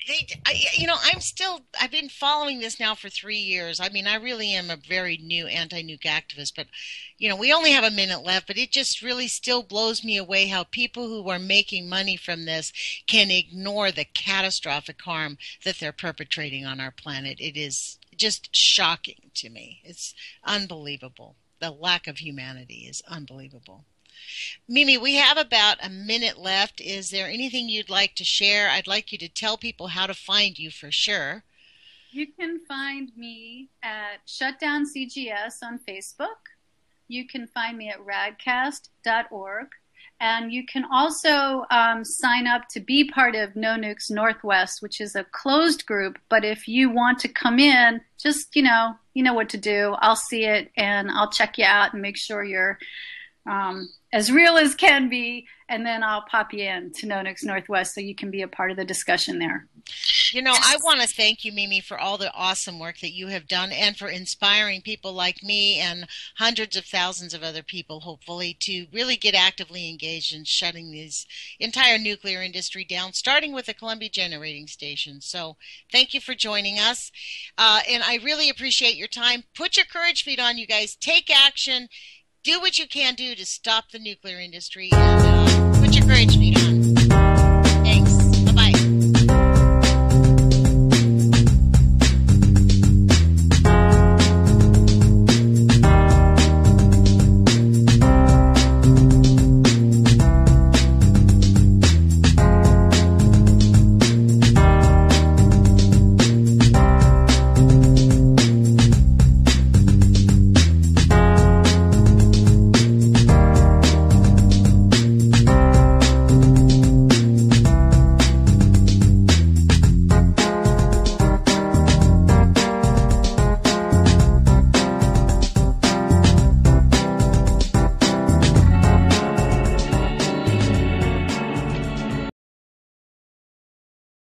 [SPEAKER 2] I've been following this now for 3 years. I mean, I really am a very new anti-nuke activist, but, we only have a minute left, but it just really still blows me away how people who are making money from this can ignore the catastrophic harm that they're perpetrating on our planet. It is just shocking to me. It's unbelievable. The lack of humanity is unbelievable. Mimi, we have about a minute left. Is there anything you'd like to share? I'd like you to tell people how to find you for sure.
[SPEAKER 3] You can find me at Shutdown CGS on Facebook. You can find me at radcast.org. And you can also sign up to be part of No Nukes Northwest, which is a closed group. But if you want to come in, just, you know what to do. I'll see it and I'll check you out and make sure you're as real as can be. And then I'll pop you in to No Nukes Northwest so you can be a part of the discussion there.
[SPEAKER 2] I want to thank you, Mimi, for all the awesome work that you have done and for inspiring people like me and hundreds of thousands of other people, hopefully, to really get actively engaged in shutting this entire nuclear industry down, starting with the Columbia Generating Station. So thank you for joining us. And I really appreciate your time. Put your courage feet on, you guys. Take action. Do what you can do to stop the nuclear industry. And put your courage feet